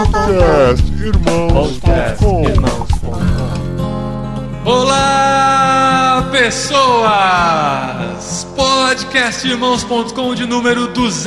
Olá, pessoas! Podcastirmãos.com de número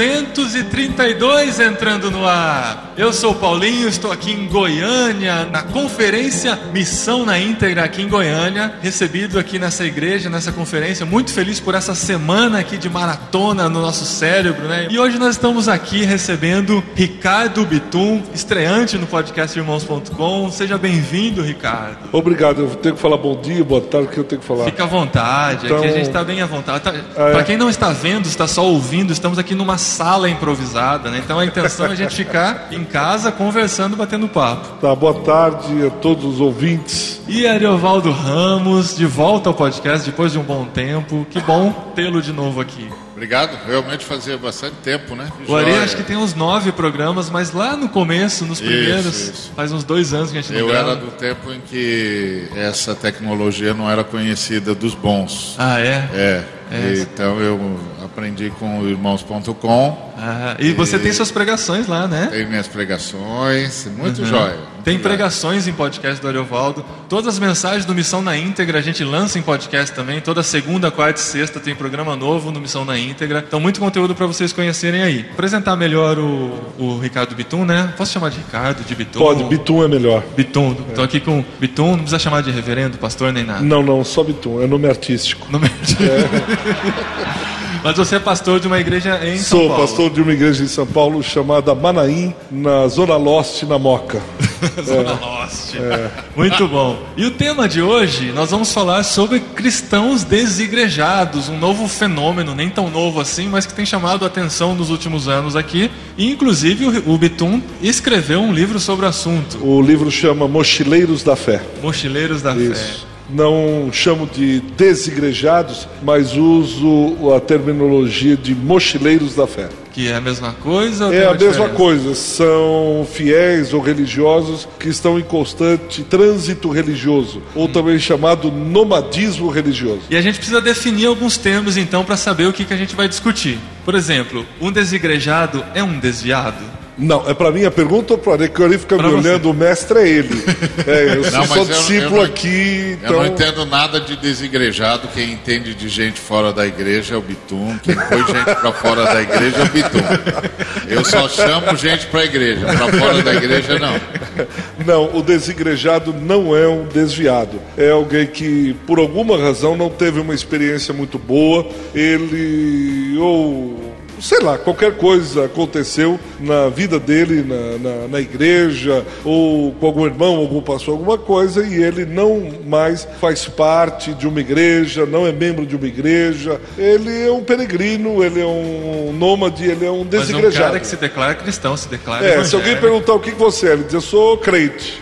232 entrando no ar. Eu sou o Paulinho, estou aqui em Goiânia, na conferência Missão na Íntegra aqui em Goiânia, recebido aqui nessa igreja, nessa conferência, muito feliz por essa semana aqui de maratona no nosso cérebro, né? E hoje nós estamos aqui recebendo Ricardo Bitum, estreante no podcastirmãos.com. Seja bem-vindo, Ricardo. Obrigado, eu tenho que falar bom dia, boa tarde, o que eu tenho que falar? Fica à vontade, então... aqui a gente está bem à vontade. Para quem não está vendo, está só ouvindo, estamos aqui numa sala improvisada, né? Então a intenção é a gente ficar em casa conversando, batendo papo. Tá, boa tarde a todos os ouvintes. E Ariovaldo Ramos, de volta ao podcast depois de um bom tempo. Que bom tê-lo de novo aqui. Obrigado, realmente fazia bastante tempo, né? O Ari acho que tem uns 9 programas, mas lá no começo, nos primeiros, faz uns 2 anos que a gente não grava. Eu era do tempo em que essa tecnologia não era conhecida dos bons. Ah, é? Então eu aprendi com o irmãos.com. E você tem suas pregações lá, né? Tem minhas pregações, muito jóia. Tem pregações em podcast do Ariovaldo. Todas as mensagens do Missão na Íntegra a gente lança em podcast também. Toda segunda, quarta e sexta tem programa novo no Missão na Íntegra. Então muito conteúdo para vocês conhecerem aí. Apresentar melhor o Ricardo Bitum, né? Posso chamar de Ricardo, de Bitum? Pode, Bitum é melhor. Bitum, tô aqui com Bitum, não precisa chamar de reverendo, pastor, nem nada. Não, só Bitum, é nome artístico. Nome artístico. Mas você é pastor de uma igreja em São Paulo. Sou pastor de uma igreja em São Paulo chamada Manaim, na Zona Leste, na Moca. Zona Leste. Muito bom. E o tema de hoje, nós vamos falar sobre cristãos desigrejados, um novo fenômeno, nem tão novo assim, mas que tem chamado a atenção nos últimos anos aqui. E, inclusive, o Bitum escreveu um livro sobre o assunto. O livro chama Mochileiros da Fé. Mochileiros da Fé. Não chamo de desigrejados, mas uso a terminologia de mochileiros da fé. Que é a mesma coisa? Ou é a mesma coisa, são fiéis ou religiosos que estão em constante trânsito religioso, ou também chamado nomadismo religioso. E a gente precisa definir alguns termos então para saber o que a gente vai discutir. Por exemplo, um desigrejado é um desviado? Não, é para mim a pergunta ou para ele? Que ele fica me olhando, o mestre é ele. Eu sou discípulo aqui. Então... Eu não entendo nada de desigrejado. Quem entende de gente fora da igreja é o Bitum. Quem põe gente para fora da igreja é o Bitum. Eu só chamo gente para a igreja, para fora da igreja não. Não, o desigrejado não é um desviado. É alguém que, por alguma razão, não teve uma experiência muito boa. Ele sei lá, qualquer coisa aconteceu na vida dele, na igreja, ou com algum irmão, algum pastor, alguma coisa, e ele não mais faz parte de uma igreja, não é membro de uma igreja. Ele é um peregrino, ele é um nômade, ele é um desigrejado. Mas um cara que se declara cristão, se declara evangélico. Se alguém perguntar o que você é, ele diz, eu sou crente.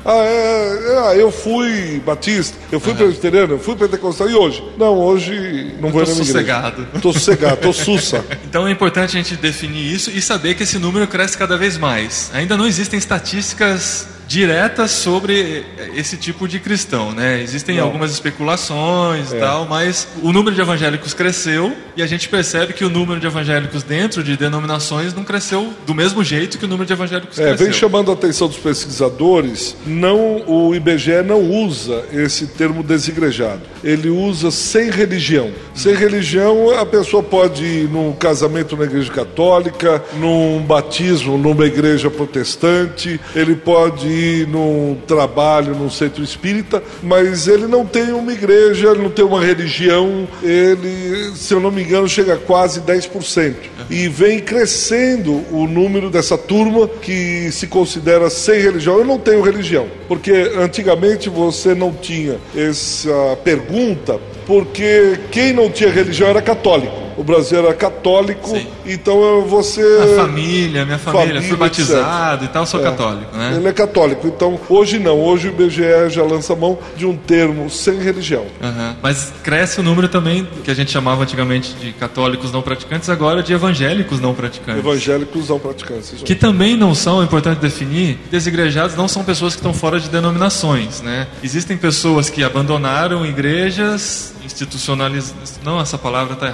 Eu fui batista, eu fui presbiteriano, eu fui pentecostal, e hoje? Não, hoje não vou na minha igreja. Estou sossegado, estou sussa. Então é importante a gente definir isso e saber que esse número cresce cada vez mais. Ainda não existem estatísticas diretas sobre esse tipo de cristão, né? Existem algumas especulações e tal, mas o número de evangélicos cresceu e a gente percebe que o número de evangélicos dentro de denominações não cresceu do mesmo jeito que o número de evangélicos cresceu. Vem chamando a atenção dos pesquisadores, o IBGE não usa esse termo desigrejado. Ele usa sem religião. Sem religião, a pessoa pode ir num casamento na igreja católica, num batismo numa igreja protestante, ele pode ir num trabalho num centro espírita, mas ele não tem uma igreja, ele não tem uma religião. Ele, se eu não me engano, chega a quase 10%. E vem crescendo o número dessa turma que se considera sem religião. Eu não tenho religião, porque antigamente você não tinha essa pergunta, porque quem não tinha religião era católico. O Brasil era católico, sim. Então você... Minha família, fui batizado etc. E tal, sou católico, né? Ele é católico, então hoje não, hoje o IBGE já lança mão de um termo sem religião. Mas cresce o número também, que a gente chamava antigamente de católicos não praticantes, agora de evangélicos não praticantes. Evangélicos não praticantes. Que também não são, é importante definir, desigrejados não são pessoas que estão fora de denominações, né? Existem pessoas que abandonaram igrejas institucionalizadas, não, essa palavra está errada, mas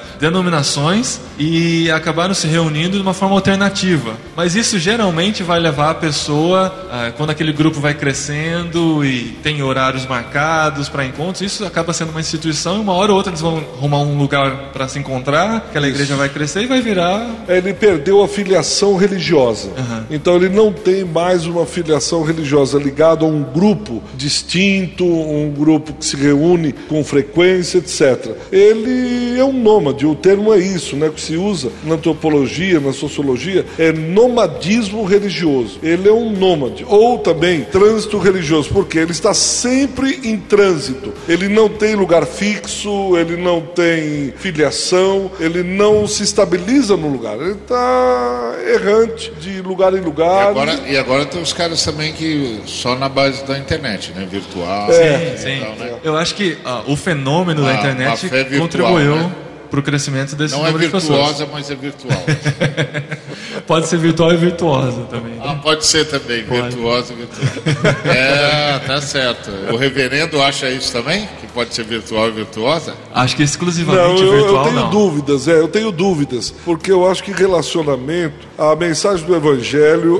denominações e acabaram se reunindo de uma forma alternativa. Mas isso geralmente vai levar a pessoa, quando aquele grupo vai crescendo e tem horários marcados para encontros, isso acaba sendo uma instituição e uma hora ou outra eles vão arrumar um lugar para se encontrar, aquela igreja vai crescer e vai virar... Ele perdeu a filiação religiosa. Então ele não tem mais uma filiação religiosa ligada a um grupo distinto, um grupo que se reúne com frequência, etc. Ele é um nômade, o termo é isso, né, que se usa na antropologia, na sociologia, é nomadismo religioso. Ele é um nômade, ou também trânsito religioso, porque ele está sempre em trânsito. Ele não tem lugar fixo, ele não tem filiação, ele não se estabiliza no lugar. Ele está errante de lugar em lugar. E agora tem os caras também que só na base da internet, né? Virtual. Sim. Então, né? Eu acho que o fenômeno da internet virtual, contribuiu, né, para o crescimento desse número de pessoas. Não é virtuosa, mas é virtual. Pode ser virtual e virtuosa também. Né? Pode ser também, pode. Virtuosa e virtuosa. Tá certo. O reverendo acha isso também? Que pode ser virtual e virtuosa? Acho que exclusivamente virtual não. Eu tenho dúvidas, porque eu acho que relacionamento, a mensagem do Evangelho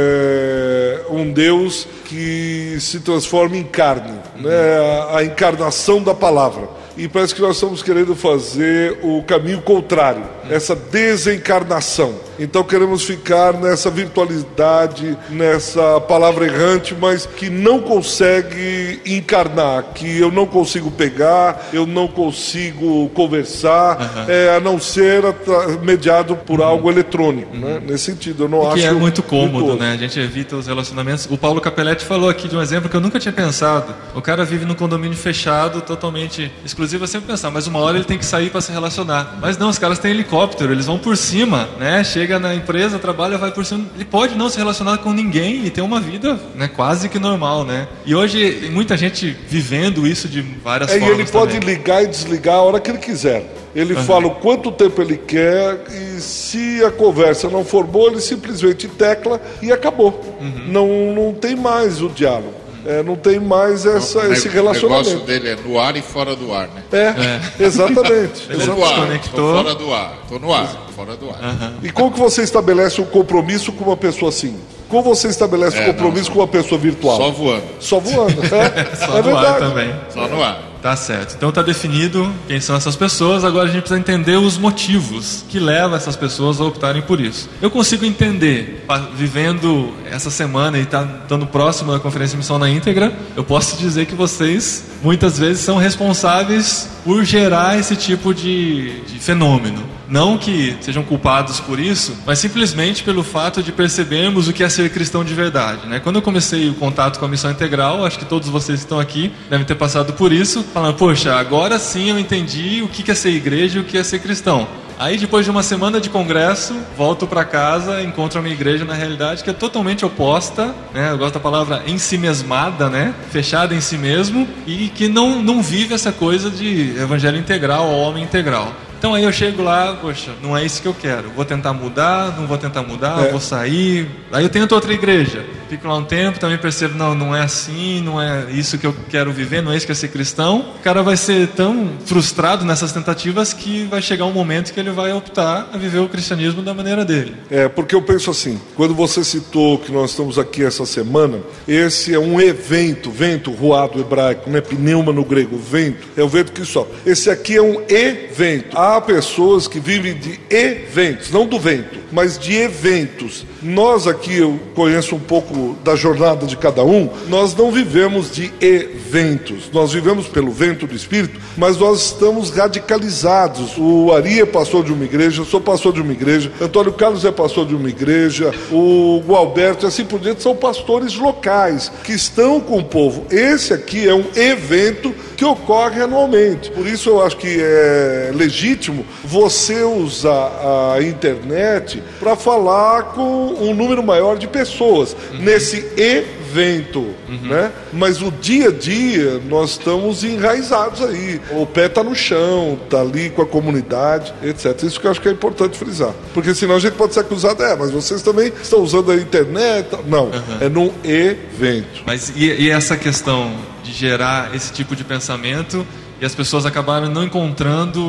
é um Deus que se transforma em carne, né? A encarnação da palavra. E parece que nós estamos querendo fazer o caminho contrário, essa desencarnação. Então queremos ficar nessa virtualidade, nessa palavra errante, mas que não consegue encarnar, que eu não consigo pegar, eu não consigo conversar, a não ser mediado por algo eletrônico, né? Nesse sentido, eu não acho... Que é muito cômodo, né? A gente evita os relacionamentos. O Paulo Capelletti falou aqui de um exemplo que eu nunca tinha pensado. O cara vive num condomínio fechado, totalmente exclusivo. Eu sempre pensava, mas uma hora ele tem que sair para se relacionar. Mas não, os caras têm helicóptero, eles vão por cima, né? Chega na empresa, trabalha, vai por cima. Ele pode não se relacionar com ninguém e ter uma vida, né, quase que normal, né? E hoje tem muita gente vivendo isso de várias formas. E ele pode ligar e desligar a hora que ele quiser. Ele fala o quanto tempo ele quer e se a conversa não for boa, ele simplesmente tecla e acabou. Não tem mais o diálogo. Não tem mais esse relacionamento. O negócio dele é no ar e fora do ar, né? Exatamente. Tô no ar, tô fora do ar. Tô no ar, fora do ar. E como que você estabelece um compromisso com uma pessoa assim? Como você estabelece um compromisso com uma pessoa virtual? Só voando. Só voando, Só no ar também. Só no ar. Tá certo. Então tá definido quem são essas pessoas. Agora a gente precisa entender os motivos que levam essas pessoas a optarem por isso. Eu consigo entender, vivendo essa semana e estando próximo da Conferência Missão na Íntegra, eu posso dizer que vocês muitas vezes são responsáveis por gerar esse tipo de fenômeno. Não que sejam culpados por isso, mas simplesmente pelo fato de percebermos o que é ser cristão de verdade, né? Quando eu comecei o contato com a Missão Integral, acho que todos vocês que estão aqui devem ter passado por isso, falando, poxa, agora sim eu entendi o que é ser igreja e o que é ser cristão. Aí depois de uma semana de congresso, volto para casa, encontro a minha igreja na realidade que é totalmente oposta, né? Eu gosto da palavra ensimesmada, né? Fechada em si mesmo e que não vive essa coisa de evangelho integral ou homem integral. Então aí eu chego lá, poxa, não é isso que eu quero. Vou tentar mudar, não vou tentar mudar, vou sair. Aí eu tento outra igreja. Fico lá um tempo, também percebo, não é assim, não é isso que eu quero viver, não é isso que é ser cristão. O cara vai ser tão frustrado nessas tentativas que vai chegar um momento que ele vai optar a viver o cristianismo da maneira dele. Porque eu penso assim, quando você citou que nós estamos aqui essa semana, esse é um evento, vento, ruado hebraico, né? Pneuma no grego, vento, é o vento que sopra. Esse aqui é um evento. Há pessoas que vivem de eventos, não do vento, mas de eventos. Nós aqui, eu conheço um pouco da jornada de cada um, nós não vivemos de eventos, nós vivemos pelo vento do Espírito, mas nós estamos radicalizados. O Ari é pastor de uma igreja, eu sou pastor de uma igreja, Antônio Carlos é pastor de uma igreja, o Gualberto e assim por diante são pastores locais, que estão com o povo. Esse aqui é um evento que ocorre anualmente. Por isso eu acho que é legítimo você usar a internet para falar com um número maior de pessoas nesse evento, né? Mas o dia a dia nós estamos enraizados aí. O pé está no chão, está ali com a comunidade, etc. Isso que eu acho que é importante frisar. Porque senão a gente pode ser acusado, mas vocês também estão usando a internet. Não, é num evento. Mas e essa questão de gerar esse tipo de pensamento e as pessoas acabaram não encontrando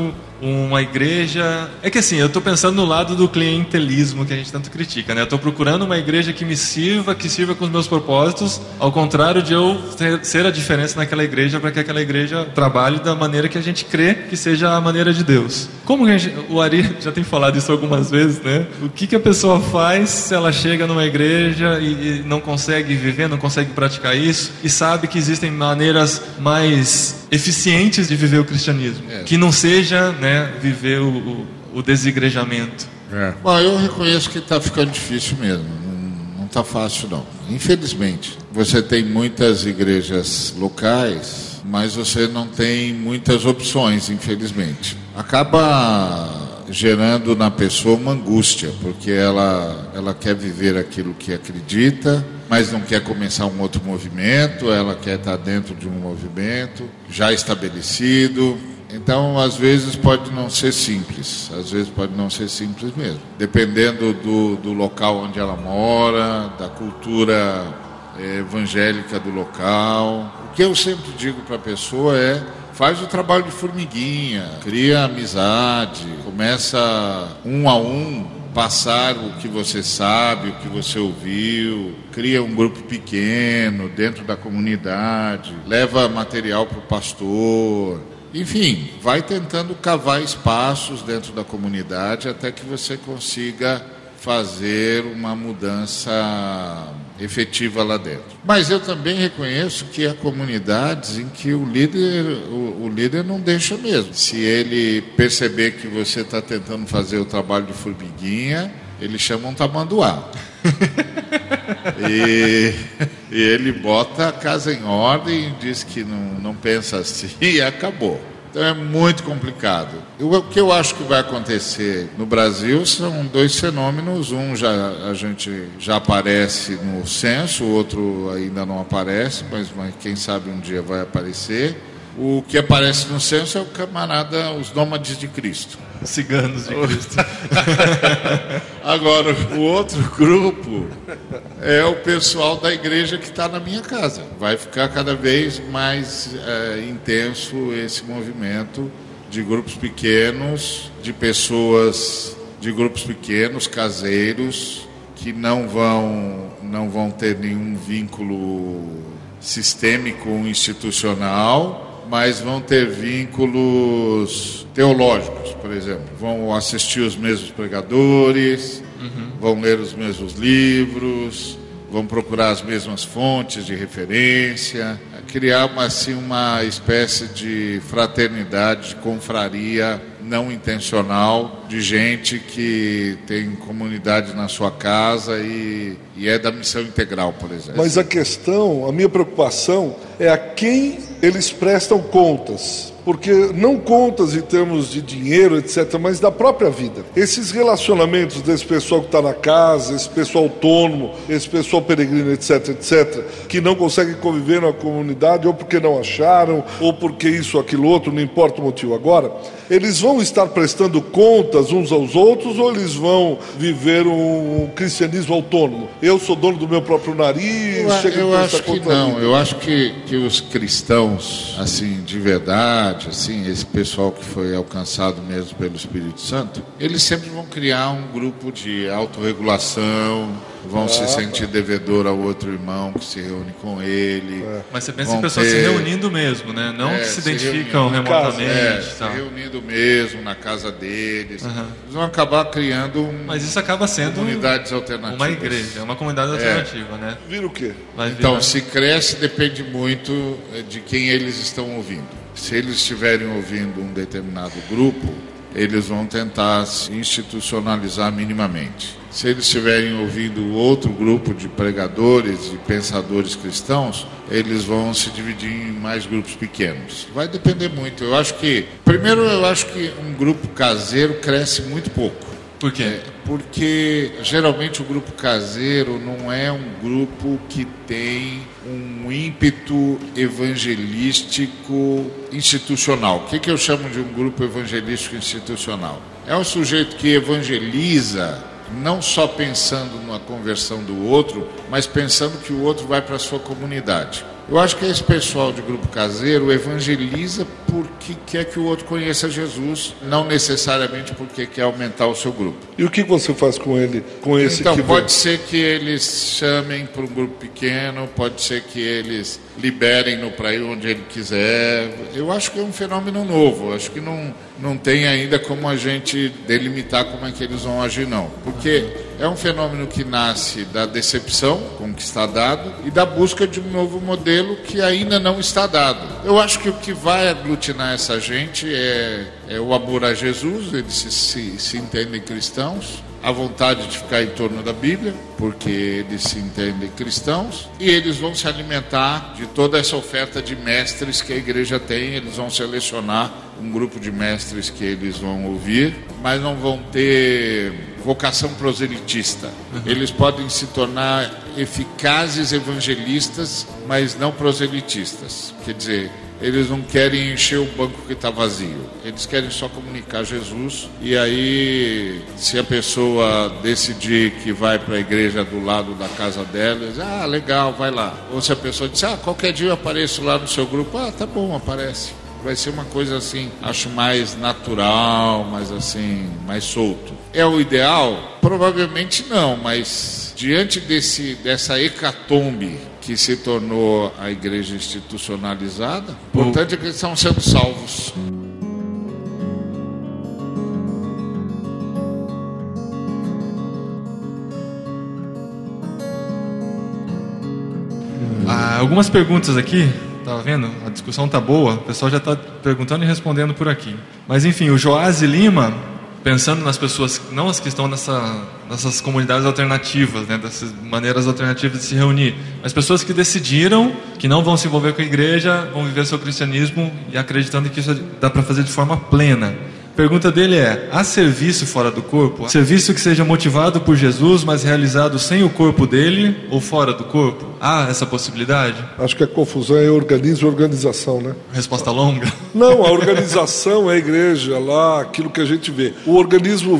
uma igreja... É que assim, eu estou pensando no lado do clientelismo que a gente tanto critica, né? Eu estou procurando uma igreja que me sirva, que sirva com os meus propósitos, ao contrário de eu ser a diferença naquela igreja para que aquela igreja trabalhe da maneira que a gente crê que seja a maneira de Deus. Como o Ari já tem falado isso algumas vezes, né? O que a pessoa faz se ela chega numa igreja e não consegue viver, não consegue praticar isso, e sabe que existem maneiras mais eficientes de viver o cristianismo, que não seja, né, viver o desigrejamento. Bom, eu reconheço que está ficando difícil mesmo, não está fácil não. Infelizmente, você tem muitas igrejas locais, mas você não tem muitas opções, infelizmente. Acaba gerando na pessoa uma angústia, porque ela quer viver aquilo que acredita, mas não quer começar um outro movimento, ela quer estar dentro de um movimento já estabelecido. Então, às vezes pode não ser simples, mesmo, dependendo do local onde ela mora, da cultura evangélica do local. O que eu sempre digo para a pessoa é: faz o trabalho de formiguinha, cria amizade, começa um a um, passar o que você sabe, o que você ouviu, cria um grupo pequeno dentro da comunidade, leva material para o pastor. Enfim, vai tentando cavar espaços dentro da comunidade até que você consiga fazer uma mudança efetiva lá dentro. Mas eu também reconheço que há comunidades em que o líder não deixa mesmo. Se ele perceber que você está tentando fazer o trabalho de formiguinha, ele chama um tamanduá. E ele bota a casa em ordem, diz que não pensa assim e acabou. Então é muito complicado. O que eu acho que vai acontecer no Brasil são dois fenômenos. A gente já aparece no censo, o outro ainda não aparece, mas quem sabe um dia vai aparecer. O que aparece no censo é o camarada, os nômades de Cristo. Ciganos de Cristo. Agora, o outro grupo é o pessoal da igreja que está na minha casa. Vai ficar cada vez mais intenso esse movimento de grupos pequenos, de pessoas de grupos pequenos, caseiros, que não vão ter nenhum vínculo sistêmico ou institucional, mas vão ter vínculos teológicos, por exemplo. Vão assistir os mesmos pregadores, vão ler os mesmos livros, vão procurar as mesmas fontes de referência, criar uma espécie de fraternidade, de confraria não intencional, de gente que tem comunidade na sua casa e é da missão integral, por exemplo. Mas a minha preocupação é a quem eles prestam contas. Porque não contas em termos de dinheiro, etc., mas da própria vida. Esses relacionamentos desse pessoal que está na casa, esse pessoal autônomo, esse pessoal peregrino, etc., etc., que não conseguem conviver na comunidade, ou porque não acharam, ou porque isso ou aquilo outro, não importa o motivo agora, eles vão estar prestando contas uns aos outros, ou eles vão viver um cristianismo autônomo? Eu sou dono do meu próprio nariz, eu acho que não. Eu acho que os cristãos, assim, de verdade, assim, esse pessoal que foi alcançado mesmo pelo Espírito Santo, eles sempre vão criar um grupo de autorregulação, vão se sentir devedor ao outro irmão que se reúne com ele. Mas você pensa em pessoas se reunindo mesmo, né? Não que se identificam remotamente. Se reunindo mesmo na casa deles. Eles vão acabar criando mas isso acaba sendo comunidades alternativas. Uma igreja, uma comunidade alternativa, né? Vira o quê? Então, se cresce, depende muito de quem eles estão ouvindo. Se eles estiverem ouvindo um determinado grupo, eles vão tentar se institucionalizar minimamente. Se eles estiverem ouvindo outro grupo de pregadores e pensadores cristãos, eles vão se dividir em mais grupos pequenos. Vai depender muito. Eu acho que um grupo caseiro cresce muito pouco. Por quê? Porque geralmente o grupo caseiro não é um grupo que tem um ímpeto evangelístico institucional. O que eu chamo de um grupo evangelístico institucional? É um sujeito que evangeliza não só pensando na conversão do outro, mas pensando que o outro vai para a sua comunidade. Eu acho que esse pessoal de grupo caseiro evangeliza porque quer que o outro conheça Jesus, não necessariamente porque quer aumentar o seu grupo. E o que você faz com ele, com esse então, que pode ser que eles chamem para um grupo pequeno, pode ser que eles liberem-no para ir onde ele quiser. Eu acho que é um fenômeno novo, acho que não tem ainda como a gente delimitar como é que eles vão agir, não. Porque é um fenômeno que nasce da decepção com o que está dado e da busca de um novo modelo que ainda não está dado. Eu acho que o que vai aglutinar essa gente é o amor a Jesus, eles se entendem cristãos, a vontade de ficar em torno da Bíblia, porque eles se entendem cristãos, e eles vão se alimentar de toda essa oferta de mestres que a igreja tem. Eles vão selecionar um grupo de mestres que eles vão ouvir, mas não vão ter vocação proselitista. Eles podem se tornar eficazes evangelistas, mas não proselitistas. Quer dizer, eles não querem encher o banco que está vazio. Eles querem só comunicar Jesus. E aí, se a pessoa decidir que vai para a igreja do lado da casa dela, diz, legal, vai lá. Ou se a pessoa diz, qualquer dia eu apareço lá no seu grupo, tá bom, aparece. Vai ser uma coisa assim, acho mais natural, mais assim, mais solto. É o ideal? Provavelmente não, mas diante dessa hecatombe que se tornou a igreja institucionalizada, o importante é que eles estão sendo salvos. Algumas perguntas aqui. Estava vendo? A discussão está boa, o pessoal já está perguntando e respondendo por aqui. Mas enfim, o Joás Lima, pensando nas pessoas, não as que estão nessas comunidades alternativas, né, dessas maneiras alternativas de se reunir, mas pessoas que decidiram que não vão se envolver com a igreja, vão viver seu cristianismo e acreditando que isso dá para fazer de forma plena. A pergunta dele é: há serviço fora do corpo? Serviço que seja motivado por Jesus, mas realizado sem o corpo dele ou fora do corpo? Há essa possibilidade? Acho que a confusão é organismo e organização, né? Resposta longa? Não, a organização é a igreja, lá, aquilo que a gente vê. O organismo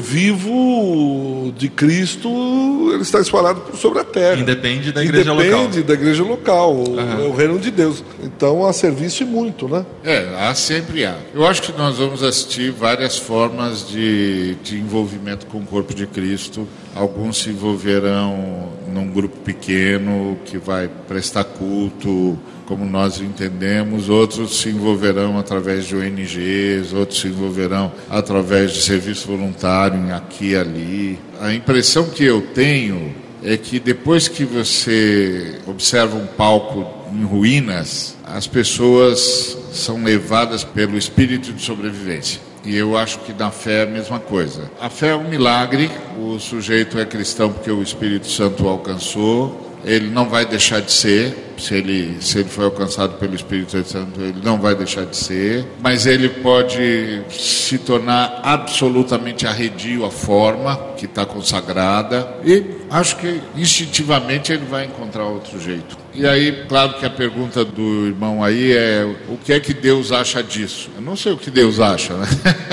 vivo de Cristo, ele está espalhado sobre a terra. Independe da igreja local. Independe da igreja local, é o reino de Deus. Então há serviço e muito, né? Sempre há. Eu acho que nós vamos assistir várias formas de envolvimento com o corpo de Cristo. Alguns se envolverão num grupo pequeno que vai prestar culto, como nós entendemos. Outros se envolverão através de ONGs, outros se envolverão através de serviço voluntário aqui e ali. A impressão que eu tenho é que depois que você observa um palco em ruínas, as pessoas são levadas pelo espírito de sobrevivência. E eu acho que na fé é a mesma coisa. A fé é um milagre, o sujeito é cristão porque o Espírito Santo o alcançou, ele não vai deixar de ser, se ele foi alcançado pelo Espírito Santo, ele não vai deixar de ser, mas ele pode se tornar absolutamente arredio à forma que está consagrada, e acho que instintivamente ele vai encontrar outro jeito. E aí, claro que a pergunta do irmão aí é: o que é que Deus acha disso? Eu não sei o que Deus acha, né?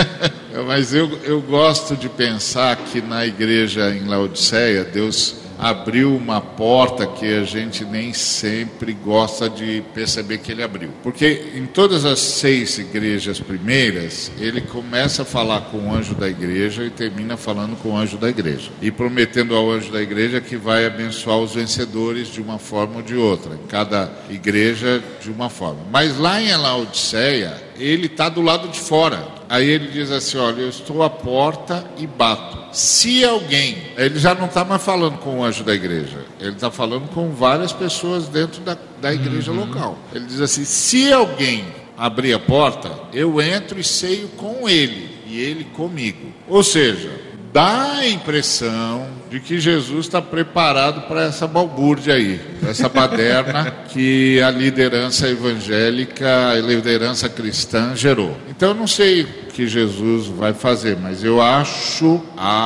Mas eu gosto de pensar que na igreja em Laodiceia, Deus abriu uma porta que a gente nem sempre gosta de perceber que ele abriu. Porque em todas as 6 igrejas primeiras, ele começa a falar com o anjo da igreja e termina falando com o anjo da igreja. E prometendo ao anjo da igreja que vai abençoar os vencedores de uma forma ou de outra. Em cada igreja, de uma forma. Mas lá em Laodiceia, ele está do lado de fora. Aí ele diz assim: olha, eu estou à porta e bato. Se alguém... Ele já não está mais falando com o anjo da igreja. Ele está falando com várias pessoas dentro da igreja local. Ele diz assim: se alguém abrir a porta, eu entro e ceio com ele, e ele comigo. Ou seja, dá a impressão de que Jesus está preparado para essa balbúrdia aí, para essa baderna que a liderança evangélica, a liderança cristã gerou. Então eu não sei o que Jesus vai fazer, mas eu acho,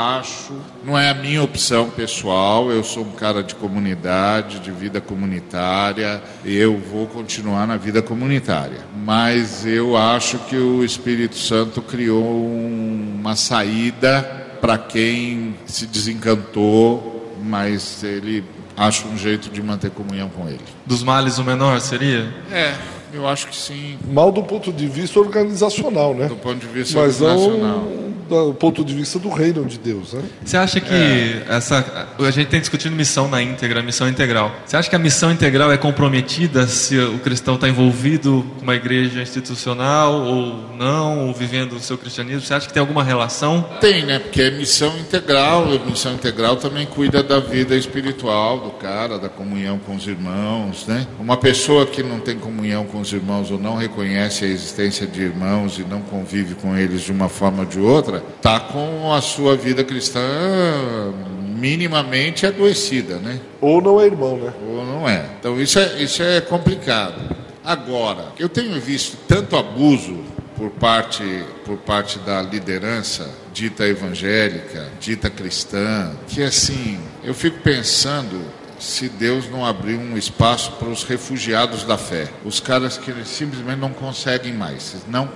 não é a minha opção pessoal, eu sou um cara de comunidade, de vida comunitária, e eu vou continuar na vida comunitária. Mas eu acho que o Espírito Santo criou uma saída para quem se desencantou, mas ele acha um jeito de manter comunhão com ele. Dos males o menor seria? Eu acho que sim. Mal do ponto de vista organizacional, né? Do ponto de vista Mas organizacional. não do ponto de vista do reino de Deus, né? Você acha que a gente tem discutido missão na íntegra, missão integral. Você acha que a missão integral é comprometida se o cristão está envolvido com uma igreja institucional ou não, ou vivendo o seu cristianismo? Você acha que tem alguma relação? Tem, né? Porque é missão integral. E missão integral também cuida da vida espiritual do cara, da comunhão com os irmãos, né? Uma pessoa que não tem comunhão com os irmãos ou não reconhece a existência de irmãos e não convive com eles de uma forma ou de outra, está com a sua vida cristã minimamente adoecida, né? Ou não é irmão, né? Ou não é. Então isso é complicado. Agora, eu tenho visto tanto abuso por parte da liderança dita evangélica, dita cristã, que assim, eu fico pensando se Deus não abrir um espaço para os refugiados da fé. Os caras que simplesmente não conseguem mais,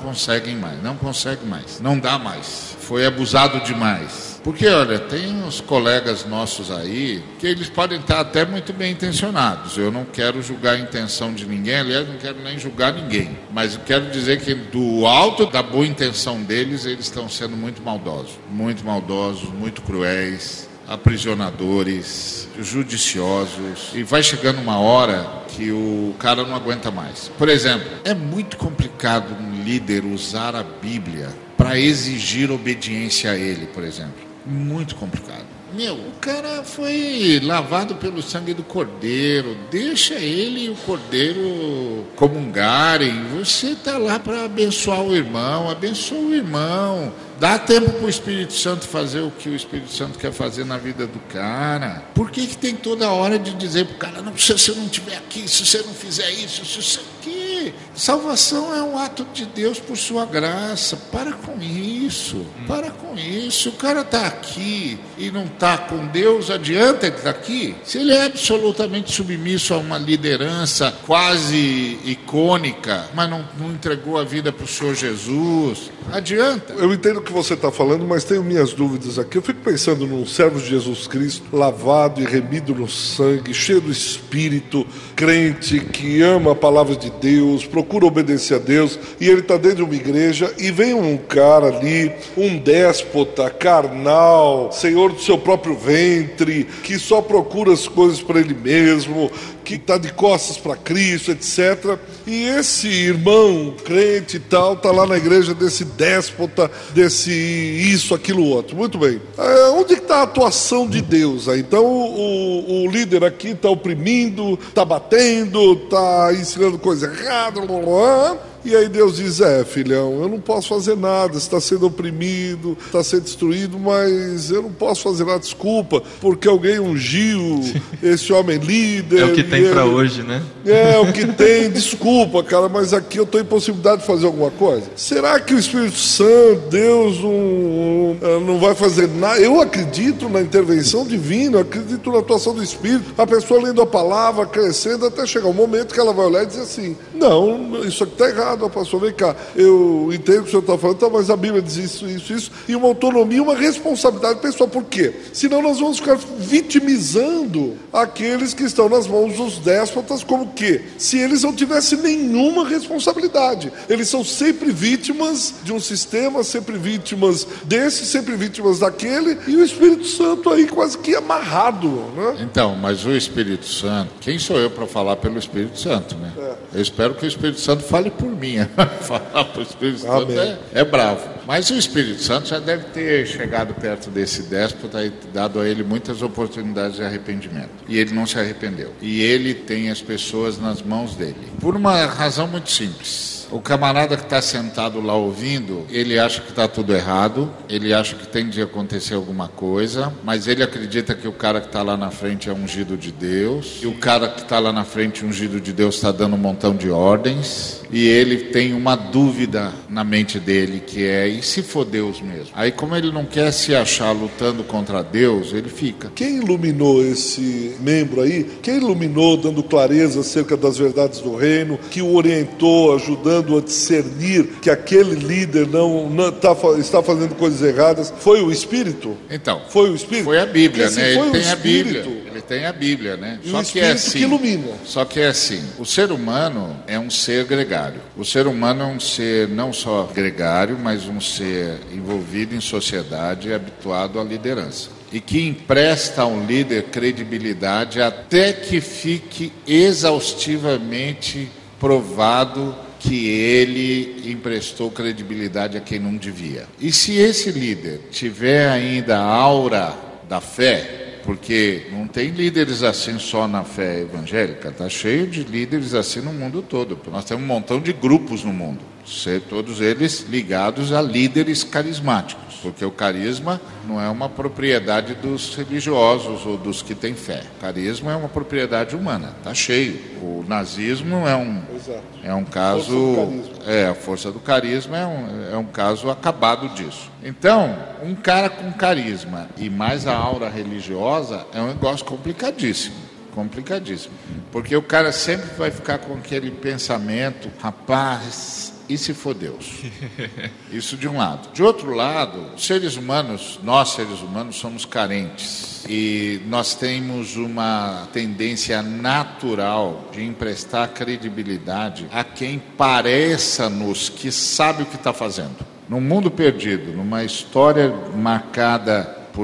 não dá mais. Foi abusado demais. Porque, olha, tem uns colegas nossos aí que eles podem estar até muito bem intencionados. Eu não quero julgar a intenção de ninguém, aliás, não quero nem julgar ninguém. Mas eu quero dizer que do alto da boa intenção deles, eles estão sendo muito maldosos, muito cruéis, aprisionadores, judiciosos, e vai chegando uma hora que o cara não aguenta mais. Por exemplo, é muito complicado um líder usar a Bíblia para exigir obediência a ele, por exemplo. Muito complicado. O cara foi lavado pelo sangue do Cordeiro, deixa ele e o Cordeiro comungarem. Você está lá para abençoar o irmão, abençoa o irmão. Dá tempo para o Espírito Santo fazer o que o Espírito Santo quer fazer na vida do cara. Por que tem toda hora de dizer para o cara, não, se você não estiver aqui, se você não fizer isso, se você... Que salvação é um ato de Deus por sua graça. Para com isso. O cara está aqui e não está com Deus, adianta ele estar aqui? Se ele é absolutamente submisso a uma liderança quase icônica, mas não entregou a vida para o Senhor Jesus, adianta? Eu entendo o que você está falando, mas tenho minhas dúvidas aqui. Eu fico pensando num servo de Jesus Cristo, lavado e remido no sangue, cheio do Espírito, crente, que ama a palavra de Deus, procura obedecer a Deus, e ele está dentro de uma igreja, e vem um cara ali, um déspota, carnal, senhor do seu próprio ventre, que só procura as coisas para ele mesmo, que está de costas para Cristo, etc. E esse irmão crente e tal, está lá na igreja desse déspota, desse isso, aquilo, outro. Muito bem. Onde está a atuação de Deus? Então o líder aqui está oprimindo, está batendo, está ensinando coisa errada, blá, blá. E aí Deus diz, filhão, eu não posso fazer nada, você está sendo oprimido, está sendo destruído, mas eu não posso fazer nada, desculpa, porque alguém ungiu esse homem líder. É o que tem para hoje, né? É o que tem, desculpa, cara, mas aqui eu estou em possibilidade de fazer alguma coisa. Será que o Espírito Santo, Deus, não vai fazer nada? Eu acredito na intervenção divina, acredito na atuação do Espírito, a pessoa lendo a palavra, crescendo, até chegar um momento que ela vai olhar e dizer assim, não, isso aqui está errado. Pastor, vem cá, eu entendo o que o senhor está falando, mas a Bíblia diz isso, e uma autonomia, uma responsabilidade pessoal. Por quê? Senão nós vamos ficar vitimizando aqueles que estão nas mãos dos déspotas, como que? Se eles não tivessem nenhuma responsabilidade. Eles são sempre vítimas de um sistema, sempre vítimas desse, sempre vítimas daquele, e o Espírito Santo aí quase que amarrado, né? Então, mas o Espírito Santo, quem sou eu para falar pelo Espírito Santo, né? Eu espero que o Espírito Santo fale por mim. Falar para o Espírito Santo é bravo. Mas o Espírito Santo já deve ter chegado perto desse déspota e dado a ele muitas oportunidades de arrependimento. E ele não se arrependeu. E ele tem as pessoas nas mãos dele. Por uma razão muito simples. O camarada que está sentado lá ouvindo, ele acha que está tudo errado, ele acha que tem de acontecer alguma coisa, mas ele acredita que o cara que está lá na frente é ungido de Deus, e o cara que está lá na frente, ungido de Deus, está dando um montão de ordens, e ele tem uma dúvida na mente dele, que é e se for Deus mesmo? Aí, como ele não quer se achar lutando contra Deus, ele fica. Quem iluminou esse membro aí? Quem iluminou, dando clareza acerca das verdades do reino, que o orientou, ajudando a discernir que aquele líder está fazendo coisas erradas? Foi o Espírito? Então, foi o Espírito? Foi a Bíblia, né? Ele tem a Bíblia. Ele tem a Bíblia, né? E o Espírito que ilumina. Só que é assim, o ser humano é um ser gregário. O ser humano é um ser não só gregário, mas um ser envolvido em sociedade e habituado à liderança. E que empresta ao líder credibilidade até que fique exaustivamente provado que ele emprestou credibilidade a quem não devia. E se esse líder tiver ainda a aura da fé, porque não tem líderes assim só na fé evangélica, está cheio de líderes assim no mundo todo. Nós temos um montão de grupos no mundo, todos eles ligados a líderes carismáticos, porque o carisma não é uma propriedade dos religiosos ou dos que têm fé. O carisma é uma propriedade humana, está cheio. O nazismo é um caso... a força do carisma é um caso acabado disso. Então, um cara com carisma e mais a aura religiosa é um negócio complicadíssimo. Porque o cara sempre vai ficar com aquele pensamento, rapaz, e se for Deus? Isso de um lado. De outro lado, nós seres humanos somos carentes. E nós temos uma tendência natural de emprestar credibilidade a quem pareça-nos que sabe o que está fazendo. Num mundo perdido, numa história marcada por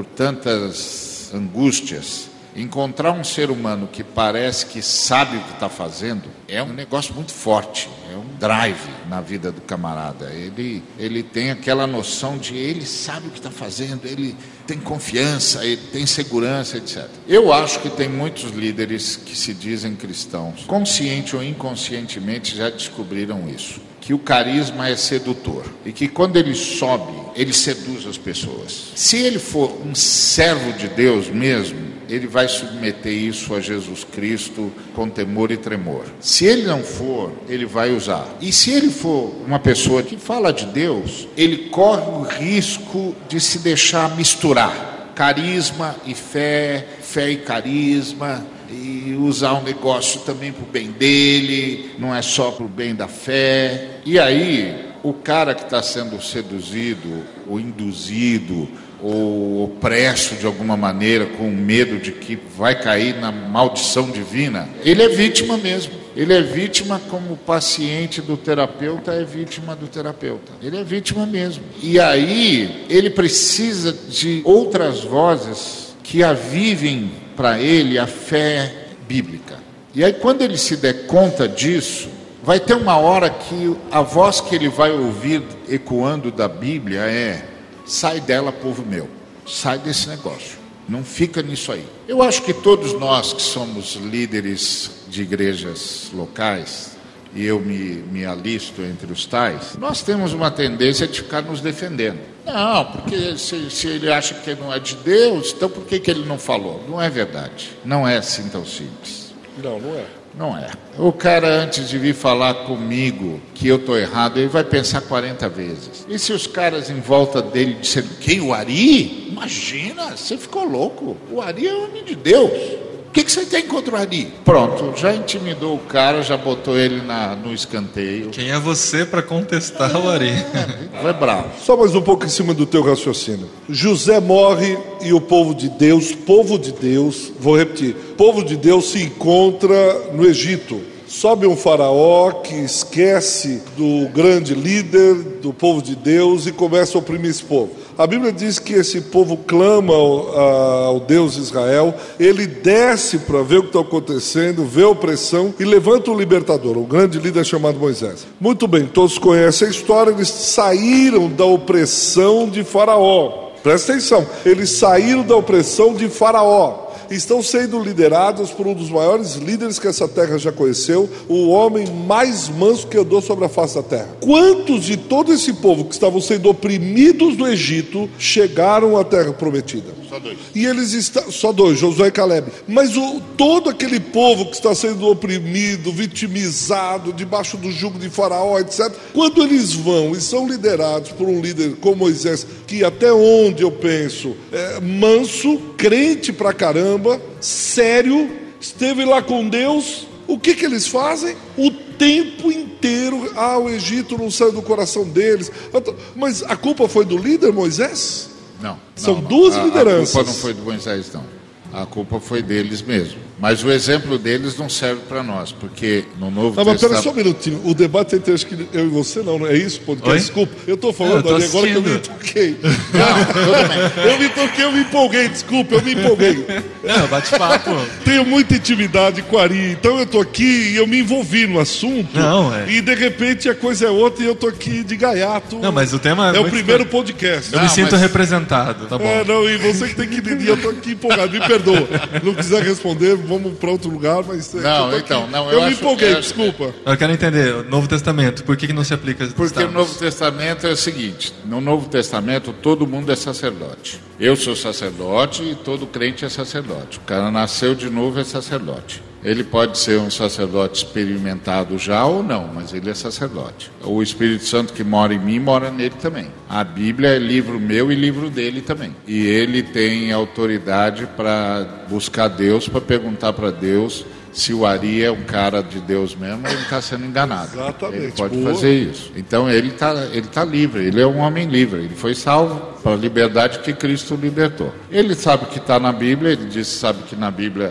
tantas angústias, encontrar um ser humano que parece que sabe o que está fazendo é um negócio muito forte, é um drive na vida do camarada. Ele tem aquela noção de ele sabe o que está fazendo, ele tem confiança, ele tem segurança, etc. Eu acho que tem muitos líderes que se dizem cristãos, consciente ou inconscientemente já descobriram isso. Que o carisma é sedutor e que quando ele sobe, ele seduz as pessoas. Se ele for um servo de Deus mesmo, ele vai submeter isso a Jesus Cristo com temor e tremor. Se ele não for, ele vai usar. E se ele for uma pessoa que fala de Deus, ele corre o risco de se deixar misturar carisma e fé e carisma, e usar um negócio também para o bem dele, não é só para o bem da fé. E aí, o cara que está sendo seduzido, ou induzido, ou opresso de alguma maneira, com medo de que vai cair na maldição divina, ele é vítima mesmo. Ele é vítima como o paciente do terapeuta é vítima do terapeuta. Ele é vítima mesmo. E aí, ele precisa de outras vozes que avivem para ele a fé bíblica. E aí, quando ele se der conta disso, vai ter uma hora que a voz que ele vai ouvir ecoando da Bíblia é: sai dela, povo meu, sai desse negócio, não fica nisso aí. Eu acho que todos nós que somos líderes de igrejas locais, e eu me alisto entre os tais, nós temos uma tendência de ficar nos defendendo. Não, porque se ele acha que não é de Deus, então por que ele não falou? Não é verdade, não é assim tão simples. Não é. O cara, antes de vir falar comigo que eu estou errado, ele vai pensar 40 vezes. E se os caras em volta dele disserem: quem? O Ari? Imagina, você ficou louco. O Ari é homem de Deus. O que você tem contra o Ari? Pronto, já intimidou o cara, já botou ele no escanteio. Quem é você para contestar o Ari? Vai bravo. Só mais um pouco em cima do teu raciocínio. José morre e o povo de Deus, vou repetir, povo de Deus se encontra no Egito. Sobe um faraó que esquece do grande líder do povo de Deus e começa a oprimir esse povo. A Bíblia diz que esse povo clama ao Deus Israel, ele desce para ver o que está acontecendo, vê a opressão e levanta o libertador, o grande líder chamado Moisés. Muito bem, todos conhecem a história, eles saíram da opressão de Faraó. Presta atenção, eles saíram da opressão de Faraó. Estão sendo liderados por um dos maiores líderes que essa terra já conheceu, o homem mais manso que andou sobre a face da terra. Quantos de todo esse povo que estavam sendo oprimidos do Egito chegaram à terra prometida? Só dois. E eles estão... Só dois, Josué e Caleb. Mas todo aquele povo que está sendo oprimido, vitimizado, debaixo do jugo de Faraó, etc. Quando eles vão e são liderados por um líder como Moisés, que até onde eu penso, é manso, crente pra caramba, sério, esteve lá com Deus, o que eles fazem? O tempo inteiro, o Egito não saiu do coração deles. Mas a culpa foi do líder Moisés? Não. São duas lideranças. A culpa não foi do Moisés, não. A culpa foi deles mesmo. Mas o exemplo deles não serve para nós, porque no Novo Testamento... Mas pera só um minutinho, o debate é entre acho que eu e você não é isso? Podcast? Desculpa, eu estou falando ali agora que eu me toquei. Eu me empolguei, desculpa, eu me empolguei. Não, bate-papo. Tenho muita intimidade com a Ari, então eu estou aqui e eu me envolvi no assunto. E de repente a coisa é outra e eu estou aqui de gaiato. Não, mas o tema é o primeiro podcast. Eu me sinto representado, tá bom. E você que tem que medir, eu estou aqui empolgado, me perdoa. Não quiser responder, vamos para outro lugar, mas... eu me empolguei, desculpa. Eu quero entender, o Novo Testamento, por que não se aplica aos Porque o Novo Testamento é o seguinte, no Novo Testamento todo mundo é sacerdote. Eu sou sacerdote e todo crente é sacerdote. O cara nasceu de novo é sacerdote. Ele pode ser um sacerdote experimentado já ou não, mas ele é sacerdote. O Espírito Santo que mora em mim, mora nele também. A Bíblia é livro meu e livro dele também. E ele tem autoridade para buscar Deus, para perguntar para Deus se o Ari é um cara de Deus mesmo ou ele está sendo enganado. Exatamente. Ele pode fazer isso. Então ele tá livre, ele é um homem livre. Ele foi salvo para a liberdade que Cristo libertou. Ele sabe que está na Bíblia, ele disse, sabe que na Bíblia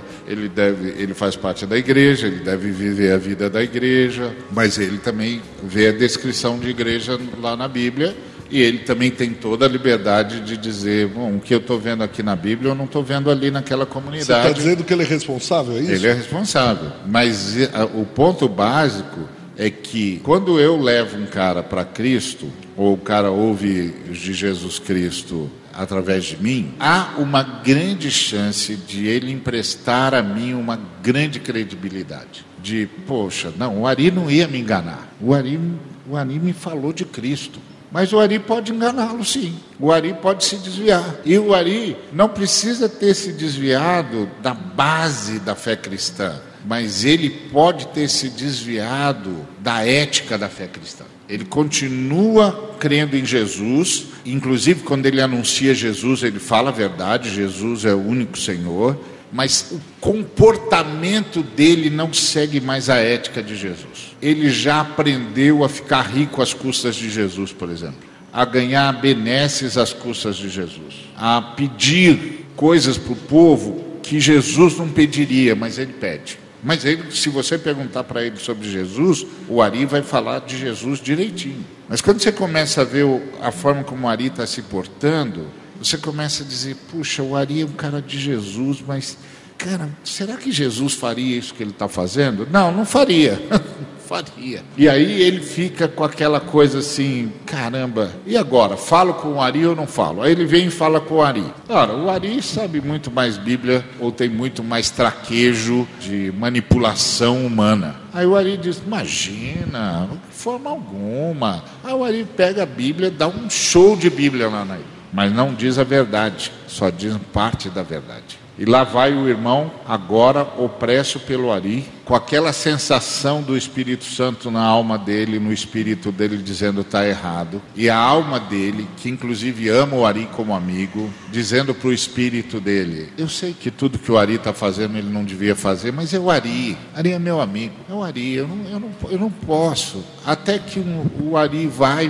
ele faz parte da igreja, ele deve viver a vida da igreja, mas ele também vê a descrição de igreja lá na Bíblia. E ele também tem toda a liberdade de dizer, bom, o que eu estou vendo aqui na Bíblia, eu não estou vendo ali naquela comunidade. Você está dizendo que ele é responsável, é isso? Ele é responsável. Mas o ponto básico é que quando eu levo um cara para Cristo, ou o cara ouve de Jesus Cristo através de mim, há uma grande chance de ele emprestar a mim uma grande credibilidade. De, poxa, não, o Ari não ia me enganar. O Ari me falou de Cristo. Mas o Ari pode enganá-lo, sim. O Ari pode se desviar. E o Ari não precisa ter se desviado da base da fé cristã, mas ele pode ter se desviado da ética da fé cristã. Ele continua crendo em Jesus, inclusive quando ele anuncia Jesus, ele fala a verdade, Jesus é o único Senhor, mas o comportamento dele não segue mais a ética de Jesus. Ele já aprendeu a ficar rico às custas de Jesus, por exemplo, a ganhar benesses às custas de Jesus, a pedir coisas para o povo que Jesus não pediria, mas ele pede. Mas ele, se você perguntar para ele sobre Jesus, o Ari vai falar de Jesus direitinho. Mas quando você começa a ver a forma como o Ari está se portando, você começa a dizer, puxa, o Ari é um cara de Jesus, mas, cara, será que Jesus faria isso que ele está fazendo? Não faria. Faria. E aí ele fica com aquela coisa assim, caramba, e agora? Falo com o Ari ou não falo? Aí ele vem e fala com o Ari. Ora, o Ari sabe muito mais Bíblia, ou tem muito mais traquejo de manipulação humana. Aí o Ari diz, imagina, de forma alguma. Aí o Ari pega a Bíblia, dá um show de Bíblia lá na ilha. Mas não diz a verdade, só diz parte da verdade. E lá vai o irmão, agora opresso pelo Ari, com aquela sensação do Espírito Santo na alma dele, no espírito dele dizendo está errado. E a alma dele, que inclusive ama o Ari como amigo, dizendo para o espírito dele, eu sei que tudo que o Ari está fazendo ele não devia fazer, mas é o Ari é meu amigo, é o Ari, eu não posso. Até que o Ari vai,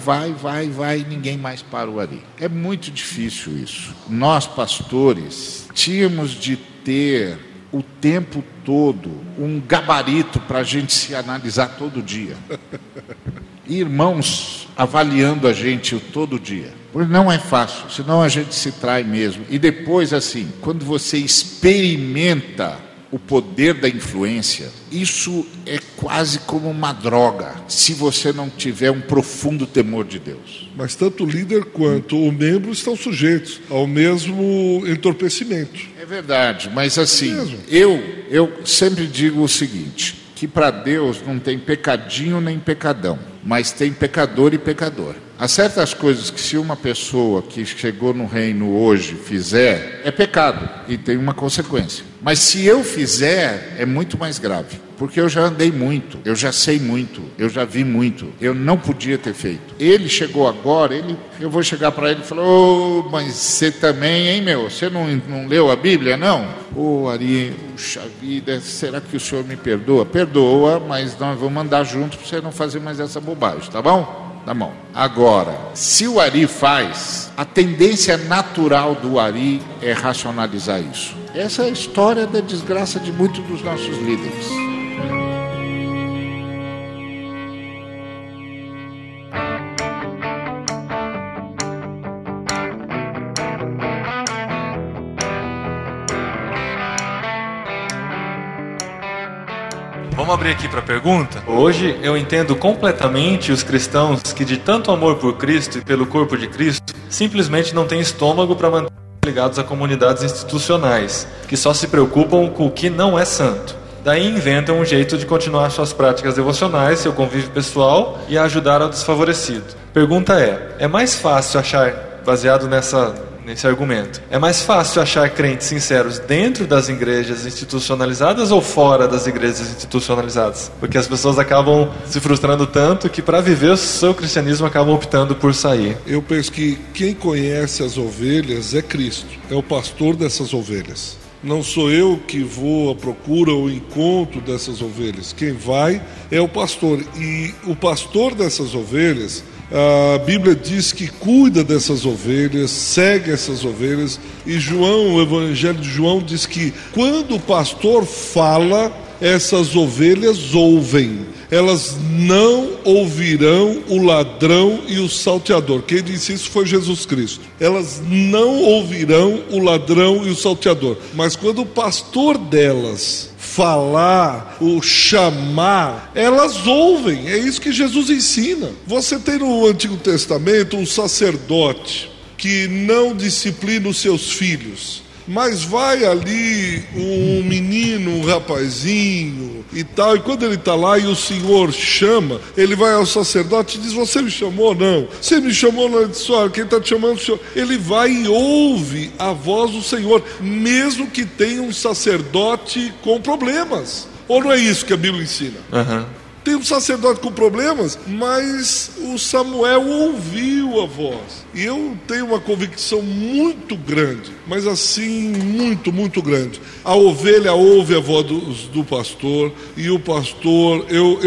e ninguém mais para o Ari. É muito difícil isso. Nós, pastores, tínhamos de ter o tempo todo um gabarito para a gente se analisar todo dia. Irmãos avaliando a gente todo dia. Porque não é fácil, senão a gente se trai mesmo. E depois, assim, quando você experimenta o poder da influência, isso é quase como uma droga, se você não tiver um profundo temor de Deus. Mas tanto o líder quanto o membro estão sujeitos ao mesmo entorpecimento. É verdade, mas assim, eu sempre digo o seguinte, que para Deus não tem pecadinho nem pecadão, mas tem pecador e pecador. Há certas coisas que se uma pessoa que chegou no reino hoje fizer, é pecado e tem uma consequência. Mas se eu fizer, é muito mais grave, porque eu já andei muito, eu já sei muito, eu já vi muito, eu não podia ter feito. Ele chegou agora, eu vou chegar para ele e falar: ô, mas você também, hein, meu? Você não leu a Bíblia, não? Ô, Ari, puxa vida, será que o senhor me perdoa? Perdoa, mas nós vamos andar juntos para você não fazer mais essa bobagem, tá bom? Tá bom. Agora, se o Ari faz, a tendência natural do Ari é racionalizar isso. Essa é a história da desgraça de muitos dos nossos líderes. Vamos abrir aqui para a pergunta? Hoje eu entendo completamente os cristãos que, de tanto amor por Cristo e pelo corpo de Cristo, simplesmente não têm estômago para manter ligados a comunidades institucionais, que só se preocupam com o que não é santo. Daí inventam um jeito de continuar suas práticas devocionais, seu convívio pessoal e a ajudar ao desfavorecido. Pergunta é mais fácil achar, baseado nesse argumento, é mais fácil achar crentes sinceros dentro das igrejas institucionalizadas ou fora das igrejas institucionalizadas? Porque as pessoas acabam se frustrando tanto que, para viver o seu cristianismo, acabam optando por sair. Eu penso que quem conhece as ovelhas é Cristo, é o pastor dessas ovelhas. Não sou eu que vou à procura ou encontro dessas ovelhas. Quem vai é o pastor. E o pastor dessas ovelhas, a Bíblia diz que cuida dessas ovelhas, segue essas ovelhas. E João, o Evangelho de João diz que quando o pastor fala, essas ovelhas ouvem. Elas não ouvirão o ladrão e o salteador. Quem disse isso foi Jesus Cristo. Elas não ouvirão o ladrão e o salteador. Mas quando o pastor delas falar, ou chamar, elas ouvem. É isso que Jesus ensina. Você tem no Antigo Testamento um sacerdote que não disciplina os seus filhos, mas vai ali um menino, um rapazinho e tal, e quando ele está lá e o Senhor chama, ele vai ao sacerdote e diz: você me chamou? Não. Você me chamou? Não. Ele diz: olha, quem está te chamando é o Senhor. Ele vai e ouve a voz do Senhor, mesmo que tenha um sacerdote com problemas. Ou não é isso que a Bíblia ensina? Tem um sacerdote com problemas, mas o Samuel ouviu a voz. E eu tenho uma convicção muito grande, mas assim, muito, muito grande. A ovelha ouve a voz do pastor, e o pastor... Eu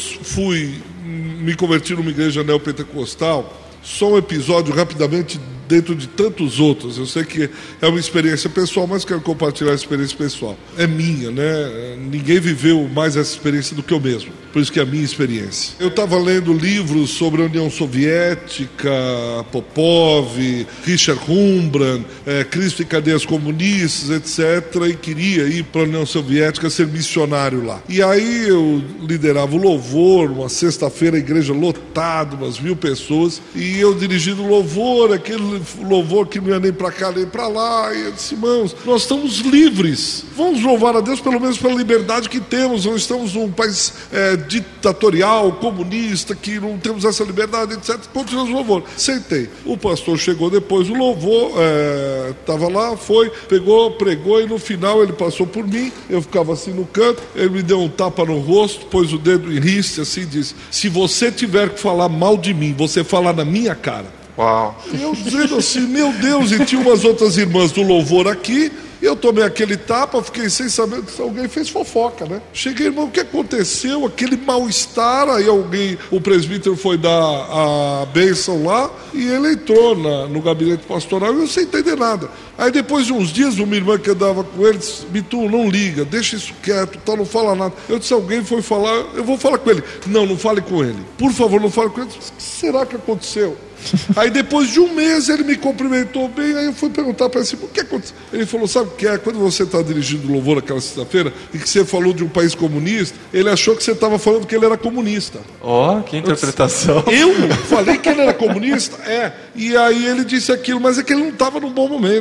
me converti numa igreja neopentecostal. Só um episódio rapidamente dentro de tantos outros. Eu sei que é uma experiência pessoal, mas quero compartilhar a experiência pessoal. É minha, né? Ninguém viveu mais essa experiência do que eu mesmo. Por isso que é a minha experiência. Eu estava lendo livros sobre a União Soviética, Popov, Richard Rembrandt, Cristo em cadeias comunistas, etc. E queria ir para a União Soviética ser missionário lá. E aí eu liderava o louvor, uma sexta-feira, a igreja lotada, umas 1000 pessoas, e eu dirigindo o louvor, aquele louvor que não ia nem para cá nem para lá, e eu disse: irmãos, nós estamos livres, vamos louvar a Deus pelo menos pela liberdade que temos. Não estamos num país ditatorial, comunista, que não temos essa liberdade, etc. Continuamos o louvor. Sentei, o pastor chegou depois, o louvor estava lá, pegou, pregou, e no final ele passou por mim, eu ficava assim no canto, ele me deu um tapa no rosto, pôs o dedo em riste assim e disse: se você tiver que falar mal de mim, você fala na minha cara. Uau. Eu dizendo assim: meu Deus. E tinha umas outras irmãs do louvor aqui. Eu tomei aquele tapa, fiquei sem saber se alguém fez fofoca, né? Cheguei: irmão, o que aconteceu? Aquele mal-estar. Aí o presbítero foi dar a bênção lá, e ele entrou no gabinete pastoral, e eu sem entender nada. Aí depois de uns dias, uma irmã que andava com ele disse: Bitu, não liga, deixa isso quieto, tá, não fala nada. Eu disse: alguém foi falar, eu vou falar com ele. Não fale com ele, por favor, não fale com ele. O que será que aconteceu? Aí depois de um mês ele me cumprimentou bem. Aí eu fui perguntar para ele assim: o que aconteceu? Ele falou: sabe o que é? Quando você está dirigindo o louvor aquela sexta-feira e que você falou de um país comunista, ele achou que você estava falando que ele era comunista. Que interpretação. Eu falei que ele era comunista? E aí ele disse aquilo, mas é que ele não estava num bom momento.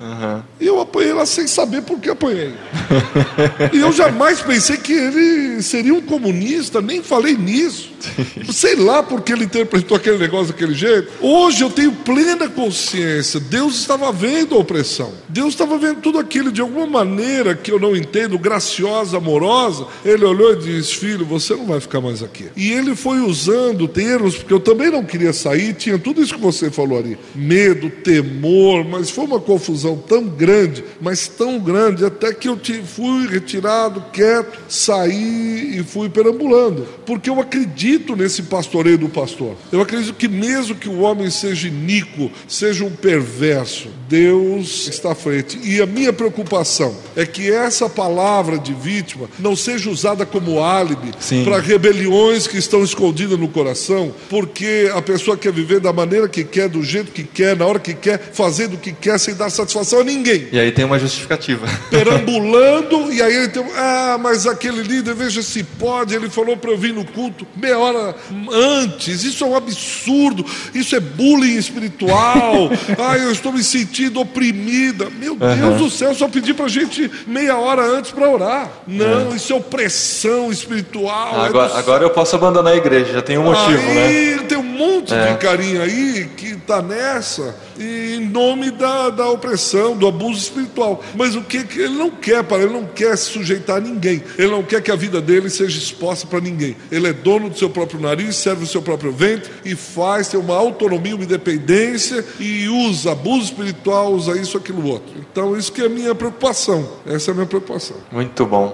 E eu apanhei lá sem saber por que apanhei. E eu jamais pensei que ele seria um comunista, nem falei nisso. Sei lá por que ele interpretou aquele negócio daquele jeito. Hoje eu tenho plena consciência. Deus estava vendo a opressão. Deus estava vendo tudo aquilo de alguma maneira que eu não entendo, graciosa, amorosa. Ele olhou e disse: filho, você não vai ficar mais aqui. E ele foi usando termos, porque eu também não queria sair. Tinha tudo isso que você falou ali: medo, temor, mas foi uma confusão tão grande, mas tão grande, até que eu fui retirado, quieto, saí e fui perambulando, porque eu acredito nesse pastoreio do pastor. Eu acredito que mesmo que o homem seja iníquo, seja um perverso, Deus está à frente. E a minha preocupação é que essa palavra de vítima não seja usada como álibi para rebeliões que estão escondidas no coração, porque a pessoa quer viver da maneira que quer, do jeito que quer, na hora que quer, fazendo o que quer, sem dar satisfação a ninguém. E aí tem uma justificativa. Perambulando, e aí ele tem... mas aquele líder, veja se pode, ele falou para eu vir no culto meia hora antes. Isso é um absurdo, isso é bullying espiritual. Eu estou me sentindo oprimida. Meu Deus do céu, só pedir pra gente meia hora antes para orar. Não, isso é opressão espiritual. Agora eu posso abandonar a igreja, já tem um motivo, né? Tem um monte de carinha aí que está nessa, em nome da opressão, do abuso espiritual. Mas o que ele não quer, ele não quer se sujeitar a ninguém. Ele não quer que a vida dele seja exposta para ninguém. Ele é dono do seu próprio nariz, serve o seu próprio ventre e tem uma autonomia, uma independência, e usa abuso espiritual, usa isso, aquilo, outro. Então isso que é a minha preocupação. Essa é a minha preocupação. Muito bom.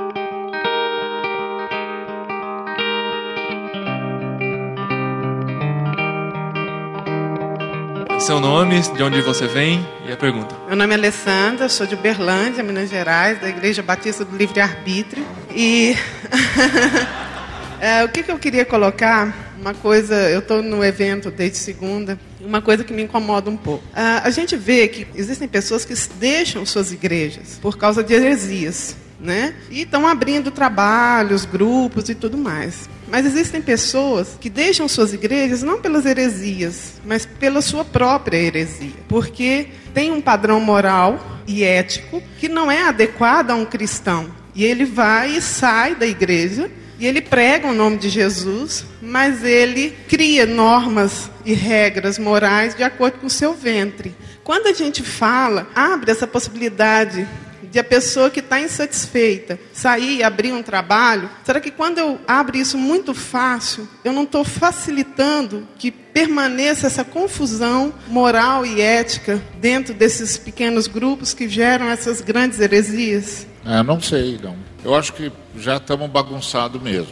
Seu nome, de onde você vem e a pergunta. Meu nome é Alessandra, sou de Uberlândia, Minas Gerais, da Igreja Batista do Livre Arbítrio. E o que eu queria colocar, uma coisa, eu estou no evento desde segunda, uma coisa que me incomoda um pouco. A gente vê que existem pessoas que deixam suas igrejas por causa de heresias, né? E estão abrindo trabalhos, grupos e tudo mais. Mas existem pessoas que deixam suas igrejas não pelas heresias, mas pela sua própria heresia. Porque tem um padrão moral e ético que não é adequado a um cristão. E ele vai e sai da igreja, e ele prega o nome de Jesus, mas ele cria normas e regras morais de acordo com o seu ventre. Quando a gente fala, abre essa possibilidade de a pessoa que está insatisfeita sair e abrir um trabalho, será que quando eu abro isso muito fácil, eu não estou facilitando que permaneça essa confusão moral e ética dentro desses pequenos grupos que geram essas grandes heresias? Não sei, não. Eu acho que já estamos bagunçados mesmo.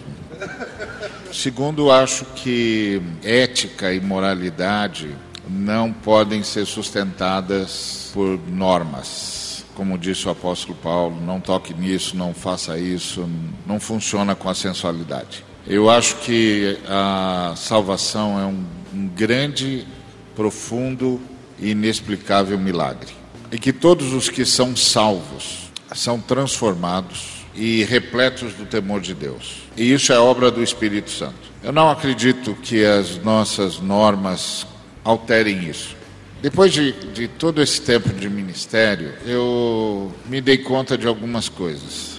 Segundo, acho que ética e moralidade não podem ser sustentadas por normas. Como disse o apóstolo Paulo, não toque nisso, não faça isso, não funciona com a sensualidade. Eu acho que a salvação é um grande, profundo e inexplicável milagre. E que todos os que são salvos são transformados e repletos do temor de Deus. E isso é obra do Espírito Santo. Eu não acredito que as nossas normas alterem isso. Depois de todo esse tempo de ministério, eu me dei conta de algumas coisas.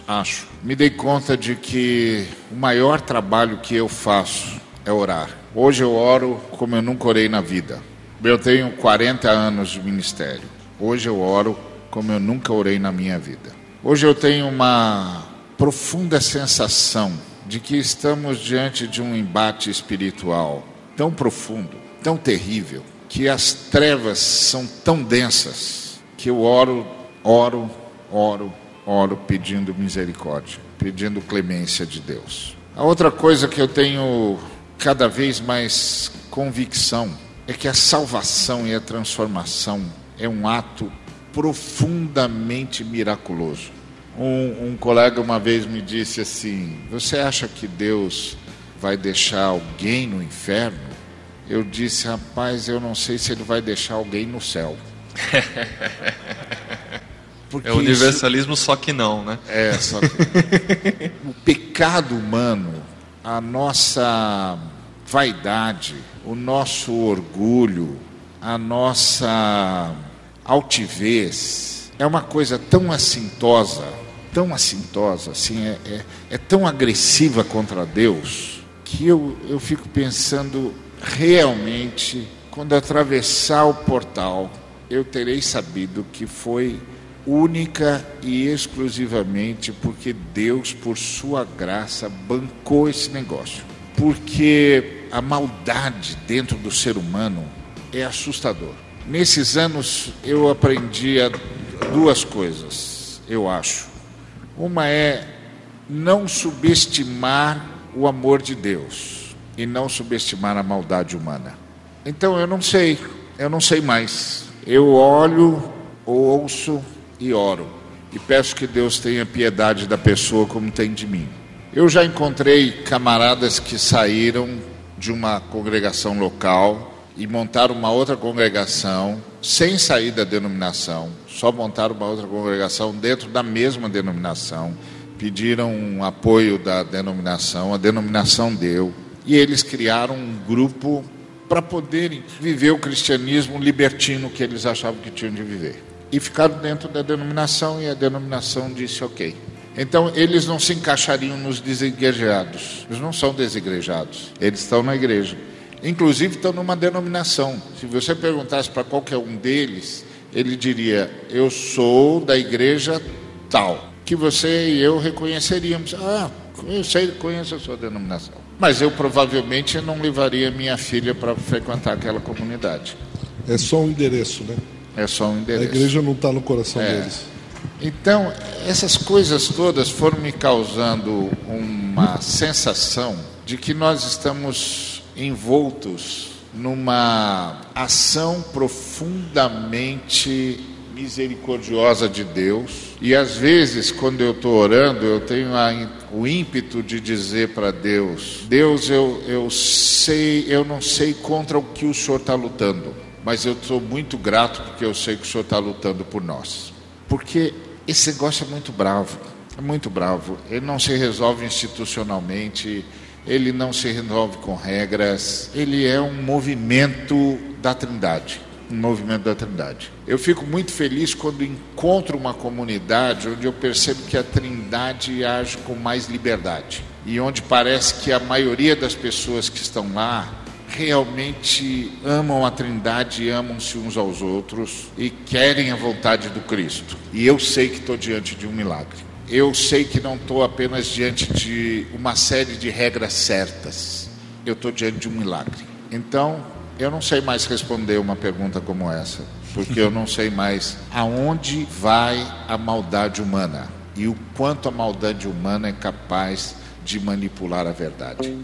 Me dei conta de que o maior trabalho que eu faço é orar. Hoje eu oro como eu nunca orei na vida. Eu tenho 40 anos de ministério. Hoje eu oro como eu nunca orei na minha vida. Hoje eu tenho uma profunda sensação de que estamos diante de um embate espiritual tão profundo, tão terrível, que as trevas são tão densas que eu oro pedindo misericórdia, pedindo clemência de Deus. A outra coisa que eu tenho cada vez mais convicção é que a salvação e a transformação é um ato profundamente miraculoso. Um colega uma vez me disse assim: você acha que Deus vai deixar alguém no inferno? Eu disse: rapaz, eu não sei se ele vai deixar alguém no céu. Porque é universalismo, só que não, né? Só que o pecado humano, a nossa vaidade, o nosso orgulho, a nossa altivez, é uma coisa tão assintosa, assim, é tão agressiva contra Deus, que eu fico pensando, realmente, quando atravessar o portal, eu terei sabido que foi única e exclusivamente porque Deus, por sua graça, bancou esse negócio. Porque a maldade dentro do ser humano é assustador. Nesses anos eu aprendi duas coisas, eu acho. Uma é não subestimar o amor de Deus e não subestimar a maldade humana. Então eu não sei mais. Eu olho, ouço e oro. E peço que Deus tenha piedade da pessoa como tem de mim. Eu já encontrei camaradas que saíram de uma congregação local e montaram uma outra congregação sem sair da denominação. Só montaram uma outra congregação dentro da mesma denominação. Pediram um apoio da denominação, a denominação deu. E eles criaram um grupo para poderem viver o cristianismo libertino que eles achavam que tinham de viver. E ficaram dentro da denominação e a denominação disse ok. Então eles não se encaixariam nos desigrejados. Eles não são desigrejados, eles estão na igreja. Inclusive estão numa denominação. Se você perguntasse para qualquer um deles, ele diria, eu sou da igreja tal, que você e eu reconheceríamos. Conheço a sua denominação. Mas eu provavelmente não levaria minha filha para frequentar aquela comunidade. É só um endereço, né? É só um endereço. A igreja não está no coração deles. Então, essas coisas todas foram me causando uma sensação de que nós estamos envoltos numa ação profundamente misericordiosa de Deus. E às vezes, quando eu estou orando, eu tenho o ímpeto de dizer para Deus, eu não sei contra o que o Senhor está lutando, mas eu estou muito grato porque eu sei que o Senhor está lutando por nós. Porque esse negócio é muito bravo, ele não se resolve institucionalmente, ele não se resolve com regras, ele é um movimento da Trindade. Eu fico muito feliz quando encontro uma comunidade onde eu percebo que a Trindade age com mais liberdade e onde parece que a maioria das pessoas que estão lá realmente amam a Trindade, amam-se uns aos outros e querem a vontade do Cristo. E eu sei que estou diante de um milagre. Eu sei que não estou apenas diante de uma série de regras certas. Eu estou diante de um milagre. Então, eu não sei mais responder uma pergunta como essa, porque eu não sei mais aonde vai a maldade humana e o quanto a maldade humana é capaz de manipular a verdade.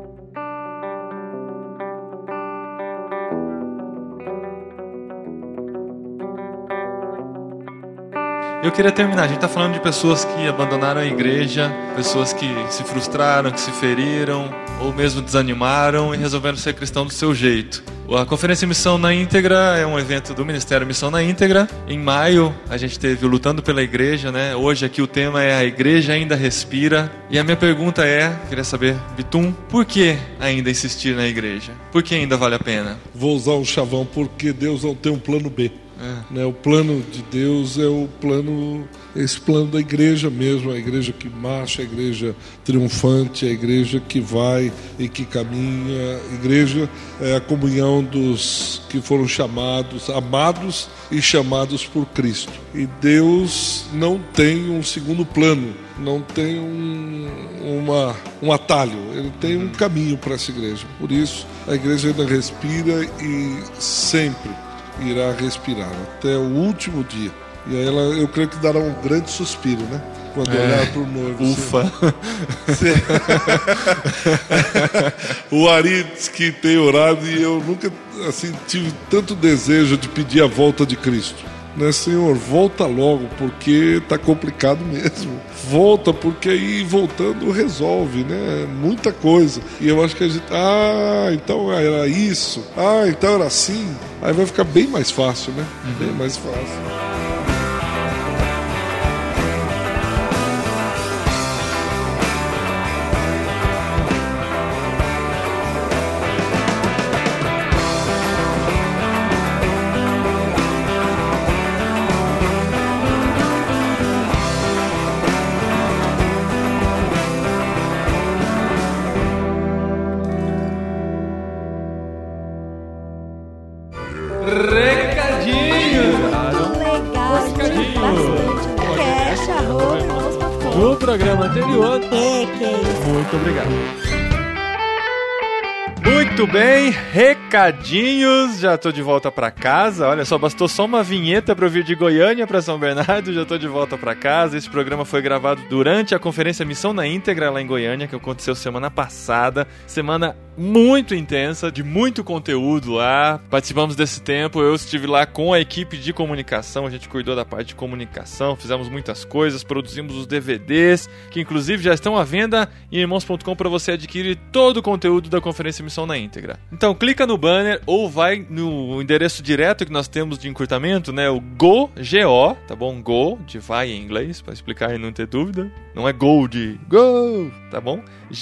Eu queria terminar, a gente está falando de pessoas que abandonaram a igreja, pessoas que se frustraram, que se feriram, ou mesmo desanimaram e resolveram ser cristão do seu jeito. A Conferência Missão na Íntegra é um evento do Ministério Missão na Íntegra. Em maio a gente teve o Lutando pela Igreja, né? Hoje aqui o tema é A Igreja Ainda Respira. E a minha pergunta queria saber, Bitum, por que ainda insistir na igreja? Por que ainda vale a pena? Vou usar um chavão, porque Deus não tem um plano B. Né? O plano de Deus é esse plano da igreja mesmo, a igreja que marcha, a igreja triunfante, a igreja que vai e que caminha. A igreja é a comunhão dos que foram chamados, amados e chamados por Cristo. E Deus não tem um segundo plano, não tem um atalho, ele tem um caminho para essa igreja. Por isso, a igreja ainda respira e sempre irá respirar até o último dia. E aí eu creio que dará um grande suspiro, né? Quando olhar para o noivo. Ufa! O Ari diz que tem orado e eu nunca tive tanto desejo de pedir a volta de Cristo. Né, Senhor, volta logo, porque está complicado mesmo. Volta, porque aí voltando resolve, né? Muita coisa. E eu acho que a gente, então era isso, então era assim. Aí vai ficar bem mais fácil, né? Bem mais fácil. programa anterior. Muito obrigado. Muito bem, recadinhos, já tô de volta pra casa. Olha só, bastou só uma vinheta pra eu vir de Goiânia pra São Bernardo, já tô de volta pra casa. Esse programa foi gravado durante a conferência Missão na Íntegra lá em Goiânia, que aconteceu semana passada. Semana muito intensa, de muito conteúdo lá. Participamos desse tempo, eu estive lá com a equipe de comunicação, a gente cuidou da parte de comunicação, fizemos muitas coisas, produzimos os DVDs, que inclusive já estão à venda em irmãos.com para você adquirir todo o conteúdo da conferência Missão na Íntegra. Então clica no banner ou vai no endereço direto que nós temos de encurtamento, né? O GO, G-O, tá bom? GO, de vai em inglês, para explicar e não ter dúvida. Não é GO de GO, tá bom?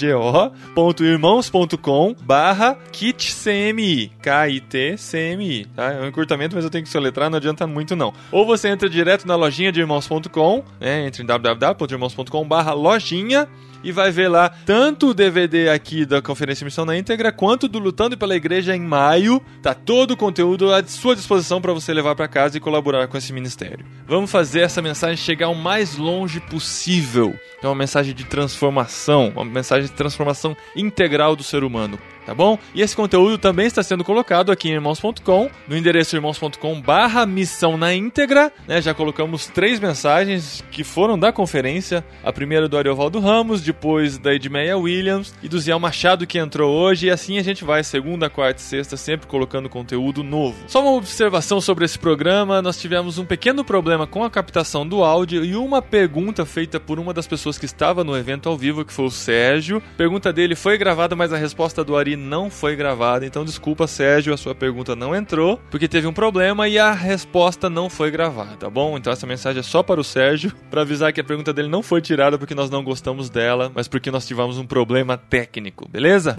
go.irmãos.com/kitcmi, K-I-T-C-M-I, tá? É um encurtamento, mas eu tenho que soletrar, não adianta muito não. Ou você entra direto na lojinha de irmãos.com, né? Entra em www.irmãos.com/lojinha e vai ver lá tanto o DVD aqui da Conferência Missão na Íntegra, quanto do Lutando pela Igreja em maio. Tá todo o conteúdo à sua disposição para você levar para casa e colaborar com esse ministério. Vamos fazer essa mensagem chegar o mais longe possível. É uma mensagem de transformação, uma mensagem de transformação integral do ser humano. Tá bom? E esse conteúdo também está sendo colocado aqui em irmãos.com, no endereço irmãos.com/missão na íntegra, né? Já colocamos 3 mensagens que foram da conferência, a primeira do Ariovaldo Ramos, depois da Edmeia Williams e do Ziel Machado, que entrou hoje, e assim a gente vai segunda, quarta e sexta, sempre colocando conteúdo novo. Só uma observação sobre esse programa, nós tivemos um pequeno problema com a captação do áudio e uma pergunta feita por uma das pessoas que estava no evento ao vivo, que foi o Sérgio. A pergunta dele foi gravada, mas a resposta do Ari não foi gravada, então desculpa, Sérgio, a sua pergunta não entrou, porque teve um problema e a resposta não foi gravada, tá bom? Então essa mensagem é só para o Sérgio, para avisar que a pergunta dele não foi tirada porque nós não gostamos dela, mas porque nós tivemos um problema técnico, beleza?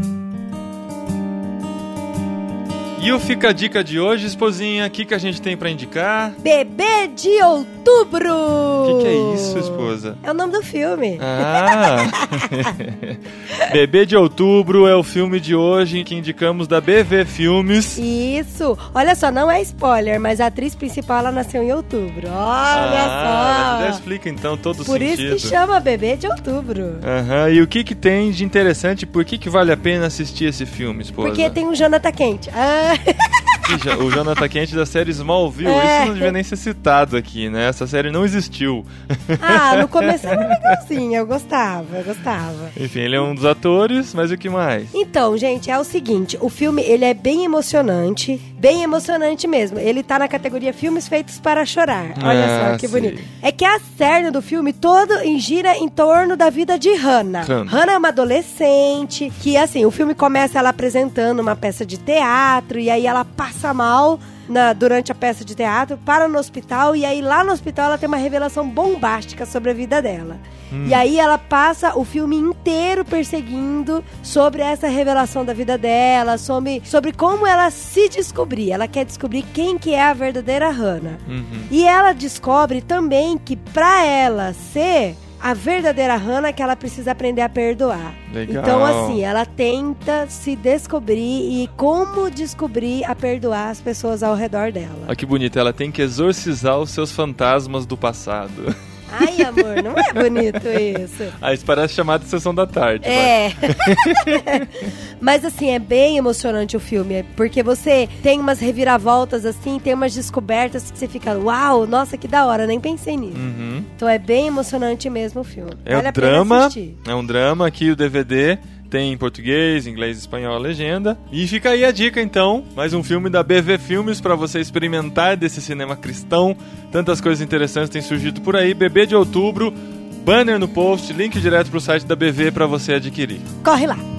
E o Fica a Dica de hoje, esposinha, o que a gente tem pra indicar? Bebê de Outubro! O que é isso, esposa? É o nome do filme. Ah! Bebê de Outubro é o filme de hoje que indicamos da BV Filmes. Isso! Olha só, não é spoiler, mas a atriz principal, ela nasceu em outubro. Olha só! Já explica então todo o Por sentido. Por isso que chama Bebê de Outubro. E o que tem de interessante, por que vale a pena assistir esse filme, esposa? Porque tem um Jonathan Kent. O Jonathan Kent da série Smallville, isso não devia nem ser citado aqui, né? Essa série não existiu. No começo era legalzinho, eu gostava. Enfim, ele é um dos atores, mas o que mais? Então, gente, é o seguinte, o filme, ele é bem emocionante mesmo. Ele tá na categoria filmes feitos para chorar. Olha só, que bonito. É que a cerne do filme todo gira em torno da vida de Hannah. Hannah é uma adolescente que, assim, o filme começa ela apresentando uma peça de teatro e aí ela passa mal durante a peça de teatro, para no hospital, e aí lá no hospital ela tem uma revelação bombástica sobre a vida dela. E aí ela passa o filme inteiro perseguindo sobre essa revelação da vida dela, sobre como ela se descobrir. Ela quer descobrir quem que é a verdadeira Hannah. E ela descobre também que pra ela ser a verdadeira Hannah, que ela precisa aprender a perdoar. Legal. Então, assim, ela tenta se descobrir e como descobrir a perdoar as pessoas ao redor dela. Olha que bonito, ela tem que exorcizar os seus fantasmas do passado. Ai, amor, não é bonito isso? Isso parece chamado de Sessão da Tarde. Mas assim, é bem emocionante o filme, porque você tem umas reviravoltas assim, tem umas descobertas que você fica, uau, nossa, que da hora, nem pensei nisso. Então é bem emocionante mesmo o filme. Vale a pena assistir. É um drama, aqui o DVD tem em português, inglês e espanhol a legenda. E fica aí a dica então, mais um filme da BV Filmes para você experimentar desse cinema cristão. Tantas coisas interessantes têm surgido por aí. Bebê de Outubro, banner no post, link direto pro site da BV para você adquirir. Corre lá!